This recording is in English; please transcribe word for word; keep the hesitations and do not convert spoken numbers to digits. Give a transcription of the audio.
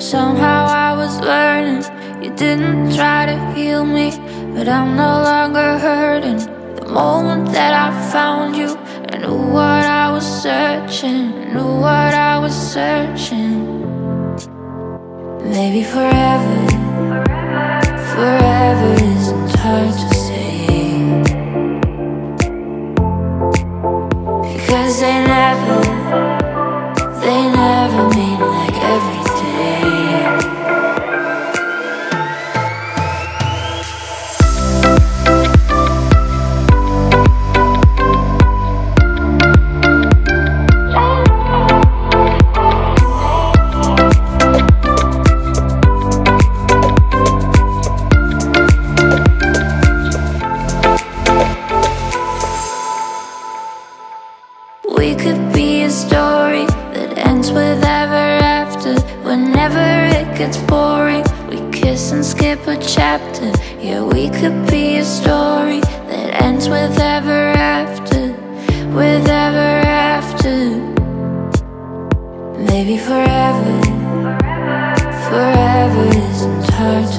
Somehow I was learning. You didn't try to heal me, but I'm no longer hurting. The moment that I found you, I knew what I was searching, knew what I was searching. Maybe forever, forever isn't hard to say, because they never, they never mean like every day. We could be a story that ends with ever after. Whenever it gets boring, we kiss and skip a chapter. Yeah, we could be a story that ends with ever after, with ever after. Maybe forever, forever isn't hard